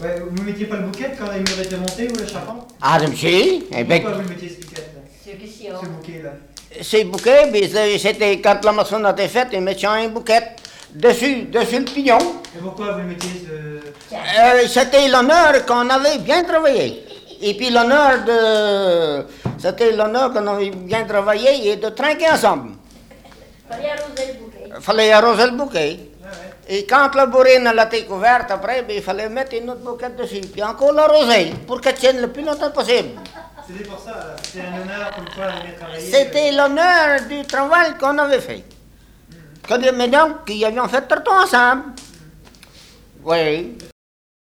Ouais, vous ne mettiez pas le bouquet quand les murs étaient montés ou le charpente? Ah, si. Pourquoi vous le mettiez ce bouquet là? Ce bouquet là. Ces bouquets, c'était quand la maçonnerie était faite, ils mettaient un bouquet dessus le pignon. Et pourquoi vous le mettiez ce... C'était l'honneur qu'on avait bien travaillé. Et puis c'était l'honneur qu'on avait bien travaillé et de trinquer ensemble. Fallait arroser le bouquet. Ah ouais. Et quand la bourrine a été couverte, après, il fallait mettre une autre bouquet dessus. Puis encore l'arroser pour qu'elle tienne le plus longtemps possible. C'était pour ça, là. C'était un honneur pour le fois de travailler. C'était l'honneur du travail qu'on avait fait. Que des médailles qui avaient fait tout ensemble. Oui.